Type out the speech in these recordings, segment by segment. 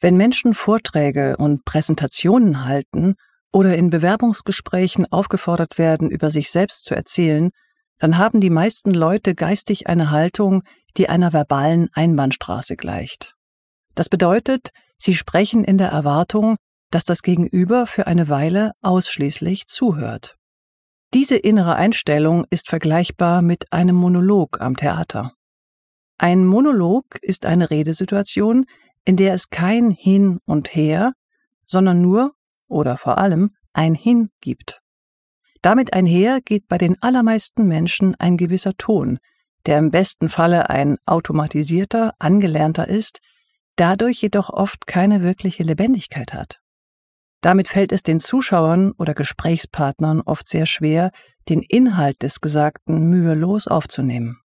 Wenn Menschen Vorträge und Präsentationen halten oder in Bewerbungsgesprächen aufgefordert werden, über sich selbst zu erzählen, dann haben die meisten Leute geistig eine Haltung, die einer verbalen Einbahnstraße gleicht. Das bedeutet, sie sprechen in der Erwartung, dass das Gegenüber für eine Weile ausschließlich zuhört. Diese innere Einstellung ist vergleichbar mit einem Monolog am Theater. Ein Monolog ist eine Redesituation, in der es kein Hin und Her, sondern nur oder vor allem ein Hin gibt. Damit einher geht bei den allermeisten Menschen ein gewisser Ton, der im besten Falle ein automatisierter, angelernter ist, dadurch jedoch oft keine wirkliche Lebendigkeit hat. Damit fällt es den Zuschauern oder Gesprächspartnern oft sehr schwer, den Inhalt des Gesagten mühelos aufzunehmen.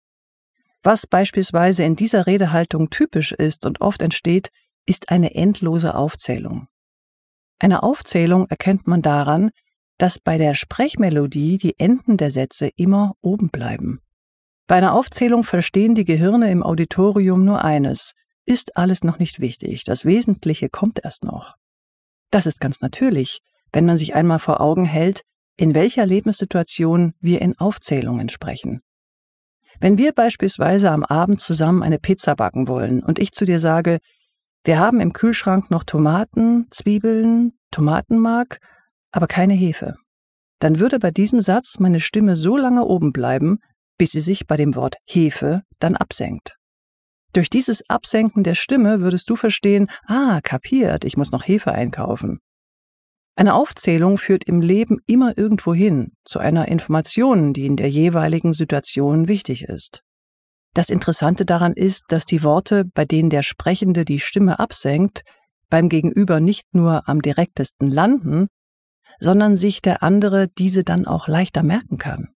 Was beispielsweise in dieser Redehaltung typisch ist und oft entsteht, ist eine endlose Aufzählung. Eine Aufzählung erkennt man daran, dass bei der Sprechmelodie die Enden der Sätze immer oben bleiben. Bei einer Aufzählung verstehen die Gehirne im Auditorium nur eines: ist alles noch nicht wichtig, das Wesentliche kommt erst noch. Das ist ganz natürlich, wenn man sich einmal vor Augen hält, in welcher Lebenssituation wir in Aufzählungen sprechen. Wenn wir beispielsweise am Abend zusammen eine Pizza backen wollen und ich zu dir sage, wir haben im Kühlschrank noch Tomaten, Zwiebeln, Tomatenmark, aber keine Hefe, dann würde bei diesem Satz meine Stimme so lange oben bleiben, bis sie sich bei dem Wort Hefe dann absenkt. Durch dieses Absenken der Stimme würdest du verstehen, kapiert, ich muss noch Hefe einkaufen. Eine Aufzählung führt im Leben immer irgendwo hin, zu einer Information, die in der jeweiligen Situation wichtig ist. Das Interessante daran ist, dass die Worte, bei denen der Sprechende die Stimme absenkt, beim Gegenüber nicht nur am direktesten landen, sondern sich der andere diese dann auch leichter merken kann.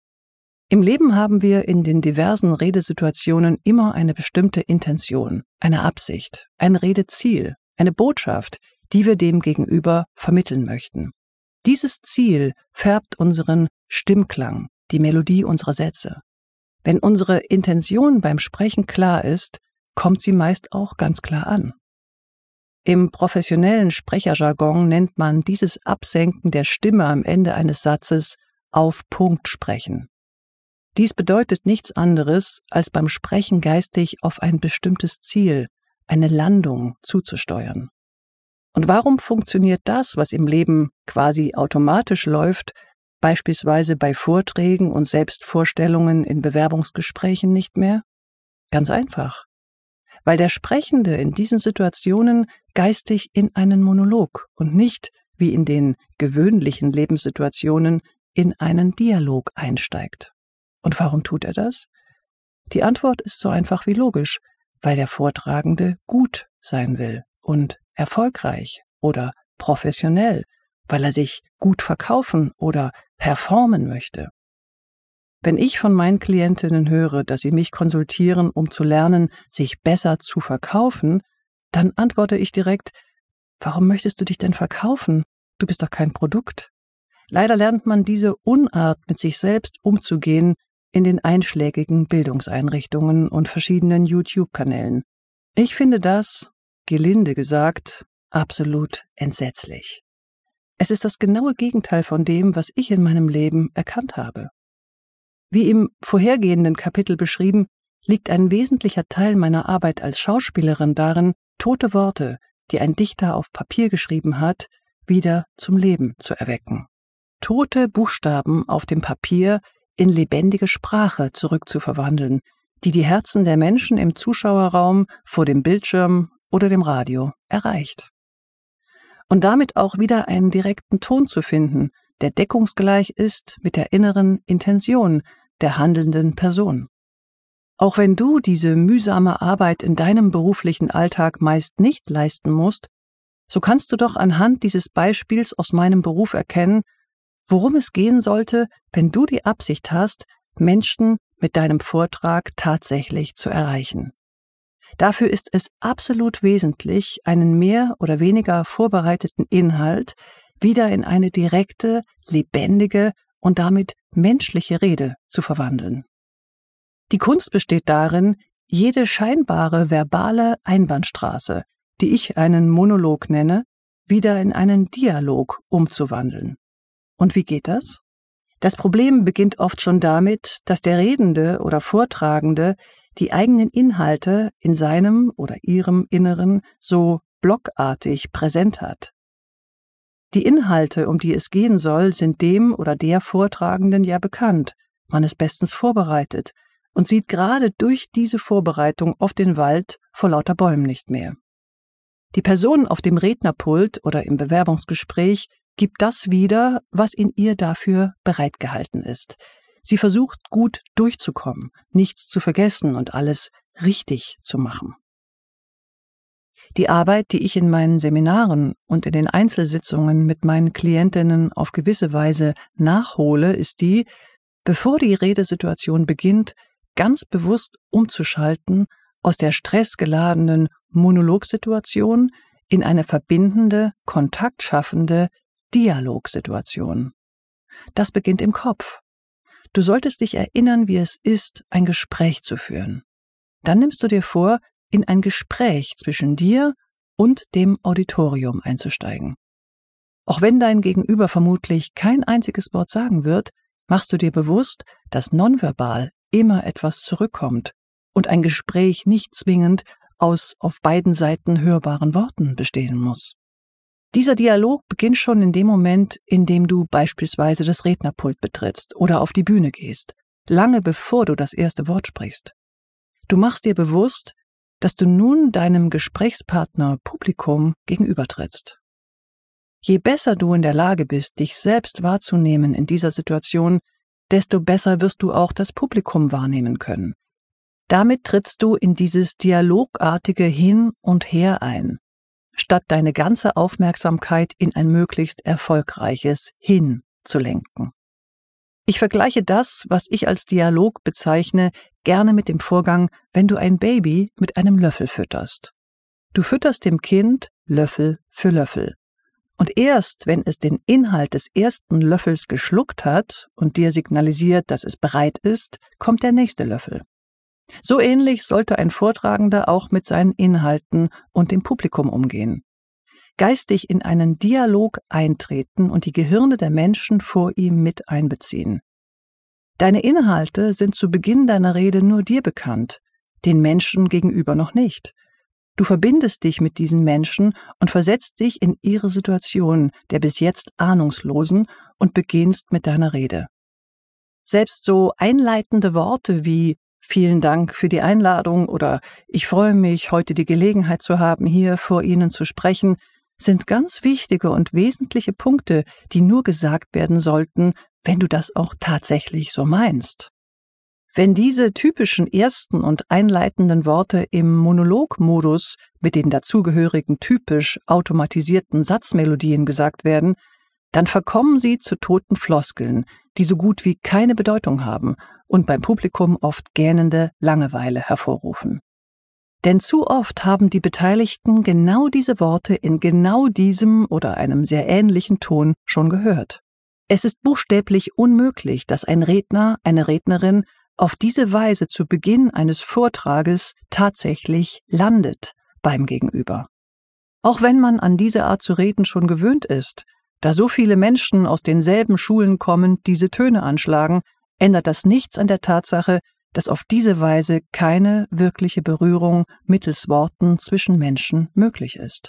Im Leben haben wir in den diversen Redesituationen immer eine bestimmte Intention, eine Absicht, ein Redeziel, eine Botschaft, die wir dem Gegenüber vermitteln möchten. Dieses Ziel färbt unseren Stimmklang, die Melodie unserer Sätze. Wenn unsere Intention beim Sprechen klar ist, kommt sie meist auch ganz klar an. Im professionellen Sprecherjargon nennt man dieses Absenken der Stimme am Ende eines Satzes auf Punkt sprechen. Dies bedeutet nichts anderes, als beim Sprechen geistig auf ein bestimmtes Ziel, eine Landung zuzusteuern. Und warum funktioniert das, was im Leben quasi automatisch läuft, beispielsweise bei Vorträgen und Selbstvorstellungen in Bewerbungsgesprächen nicht mehr? Ganz einfach. Weil der Sprechende in diesen Situationen geistig in einen Monolog und nicht, wie in den gewöhnlichen Lebenssituationen, in einen Dialog einsteigt. Und warum tut er das? Die Antwort ist so einfach wie logisch, weil der Vortragende gut sein will und erfolgreich oder professionell, weil er sich gut verkaufen oder performen möchte. Wenn ich von meinen Klientinnen höre, dass sie mich konsultieren, um zu lernen, sich besser zu verkaufen, dann antworte ich direkt: Warum möchtest du dich denn verkaufen? Du bist doch kein Produkt. Leider lernt man diese Unart, mit sich selbst umzugehen, in den einschlägigen Bildungseinrichtungen und verschiedenen YouTube-Kanälen. Ich finde das, gelinde gesagt, absolut entsetzlich. Es ist das genaue Gegenteil von dem, was ich in meinem Leben erkannt habe. Wie im vorhergehenden Kapitel beschrieben, liegt ein wesentlicher Teil meiner Arbeit als Schauspielerin darin, tote Worte, die ein Dichter auf Papier geschrieben hat, wieder zum Leben zu erwecken. Tote Buchstaben auf dem Papier in lebendige Sprache zurückzuverwandeln, die die Herzen der Menschen im Zuschauerraum, vor dem Bildschirm oder dem Radio erreicht. Und damit auch wieder einen direkten Ton zu finden, der deckungsgleich ist mit der inneren Intention der handelnden Person. Auch wenn du diese mühsame Arbeit in deinem beruflichen Alltag meist nicht leisten musst, so kannst du doch anhand dieses Beispiels aus meinem Beruf erkennen, worum es gehen sollte, wenn du die Absicht hast, Menschen mit deinem Vortrag tatsächlich zu erreichen. Dafür ist es absolut wesentlich, einen mehr oder weniger vorbereiteten Inhalt wieder in eine direkte, lebendige und damit menschliche Rede zu verwandeln. Die Kunst besteht darin, jede scheinbare verbale Einbahnstraße, die ich einen Monolog nenne, wieder in einen Dialog umzuwandeln. Und wie geht das? Das Problem beginnt oft schon damit, dass der Redende oder Vortragende die eigenen Inhalte in seinem oder ihrem Inneren so blockartig präsent hat. Die Inhalte, um die es gehen soll, sind dem oder der Vortragenden ja bekannt. Man ist bestens vorbereitet und sieht gerade durch diese Vorbereitung oft den Wald vor lauter Bäumen nicht mehr. Die Person auf dem Rednerpult oder im Bewerbungsgespräch gibt das wieder, was in ihr dafür bereitgehalten ist. Sie versucht, gut durchzukommen, nichts zu vergessen und alles richtig zu machen. Die Arbeit, die ich in meinen Seminaren und in den Einzelsitzungen mit meinen Klientinnen auf gewisse Weise nachhole, ist die, bevor die Redesituation beginnt, ganz bewusst umzuschalten aus der stressgeladenen Monologsituation in eine verbindende, kontaktschaffende Dialogsituation. Das beginnt im Kopf. Du solltest dich erinnern, wie es ist, ein Gespräch zu führen. Dann nimmst du dir vor, in ein Gespräch zwischen dir und dem Auditorium einzusteigen. Auch wenn dein Gegenüber vermutlich kein einziges Wort sagen wird, machst du dir bewusst, dass nonverbal immer etwas zurückkommt und ein Gespräch nicht zwingend aus auf beiden Seiten hörbaren Worten bestehen muss. Dieser Dialog beginnt schon in dem Moment, in dem du beispielsweise das Rednerpult betrittst oder auf die Bühne gehst, lange bevor du das erste Wort sprichst. Du machst dir bewusst, dass du nun deinem Gesprächspartner Publikum gegenübertrittst. Je besser du in der Lage bist, dich selbst wahrzunehmen in dieser Situation, desto besser wirst du auch das Publikum wahrnehmen können. Damit trittst du in dieses dialogartige Hin und Her ein, statt deine ganze Aufmerksamkeit in ein möglichst erfolgreiches Hin zu lenken. Ich vergleiche das, was ich als Dialog bezeichne, gerne mit dem Vorgang, wenn du ein Baby mit einem Löffel fütterst. Du fütterst dem Kind Löffel für Löffel. Und erst, wenn es den Inhalt des ersten Löffels geschluckt hat und dir signalisiert, dass es bereit ist, kommt der nächste Löffel. So ähnlich sollte ein Vortragender auch mit seinen Inhalten und dem Publikum umgehen. Geistig in einen Dialog eintreten und die Gehirne der Menschen vor ihm mit einbeziehen. Deine Inhalte sind zu Beginn deiner Rede nur dir bekannt, den Menschen gegenüber noch nicht. Du verbindest dich mit diesen Menschen und versetzt dich in ihre Situation der bis jetzt Ahnungslosen und beginnst mit deiner Rede. Selbst so einleitende Worte wie »Vielen Dank für die Einladung« oder »Ich freue mich, heute die Gelegenheit zu haben, hier vor Ihnen zu sprechen«, sind ganz wichtige und wesentliche Punkte, die nur gesagt werden sollten, wenn du das auch tatsächlich so meinst. Wenn diese typischen ersten und einleitenden Worte im Monologmodus mit den dazugehörigen typisch automatisierten Satzmelodien gesagt werden, dann verkommen sie zu toten Floskeln, die so gut wie keine Bedeutung haben und beim Publikum oft gähnende Langeweile hervorrufen. Denn zu oft haben die Beteiligten genau diese Worte in genau diesem oder einem sehr ähnlichen Ton schon gehört. Es ist buchstäblich unmöglich, dass ein Redner, eine Rednerin auf diese Weise zu Beginn eines Vortrages tatsächlich landet beim Gegenüber. Auch wenn man an diese Art zu reden schon gewöhnt ist, da so viele Menschen aus denselben Schulen kommen, diese Töne anschlagen, ändert das nichts an der Tatsache, dass auf diese Weise keine wirkliche Berührung mittels Worten zwischen Menschen möglich ist.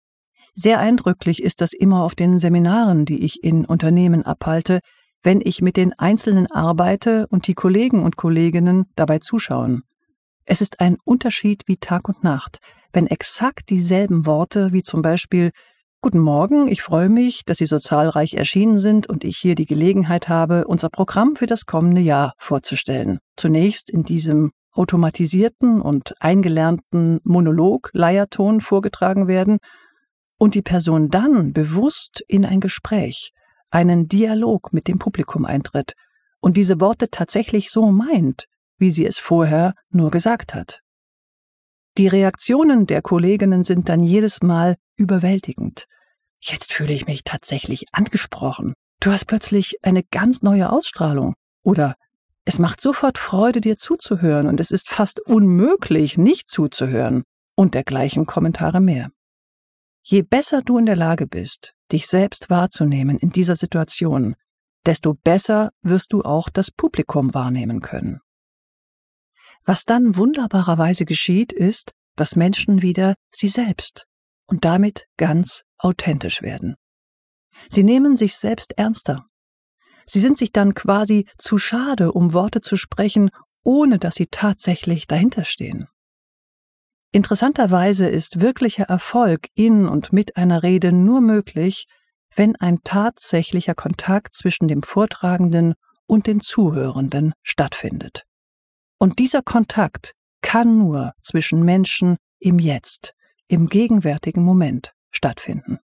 Sehr eindrücklich ist das immer auf den Seminaren, die ich in Unternehmen abhalte, wenn ich mit den Einzelnen arbeite und die Kollegen und Kolleginnen dabei zuschauen. Es ist ein Unterschied wie Tag und Nacht, wenn exakt dieselben Worte wie zum Beispiel »Guten Morgen, ich freue mich, dass Sie so zahlreich erschienen sind und ich hier die Gelegenheit habe, unser Programm für das kommende Jahr vorzustellen«, zunächst in diesem automatisierten und eingelernten Monolog-Leierton vorgetragen werden und die Person dann bewusst in ein Gespräch, einen Dialog mit dem Publikum eintritt und diese Worte tatsächlich so meint, wie sie es vorher nur gesagt hat. Die Reaktionen der Kolleginnen sind dann jedes Mal überwältigend. Jetzt fühle ich mich tatsächlich angesprochen. Du hast plötzlich eine ganz neue Ausstrahlung. Oder es macht sofort Freude, dir zuzuhören und es ist fast unmöglich, nicht zuzuhören. und dergleichen Kommentare mehr. Je besser du in der Lage bist, dich selbst wahrzunehmen in dieser Situation, desto besser wirst du auch das Publikum wahrnehmen können. Was dann wunderbarerweise geschieht, ist, dass Menschen wieder sie selbst und damit ganz authentisch werden. Sie nehmen sich selbst ernster. Sie sind sich dann quasi zu schade, um Worte zu sprechen, ohne dass sie tatsächlich dahinter stehen. Interessanterweise ist wirklicher Erfolg in und mit einer Rede nur möglich, wenn ein tatsächlicher Kontakt zwischen dem Vortragenden und den Zuhörenden stattfindet. Und dieser Kontakt kann nur zwischen Menschen im Jetzt, im gegenwärtigen Moment stattfinden.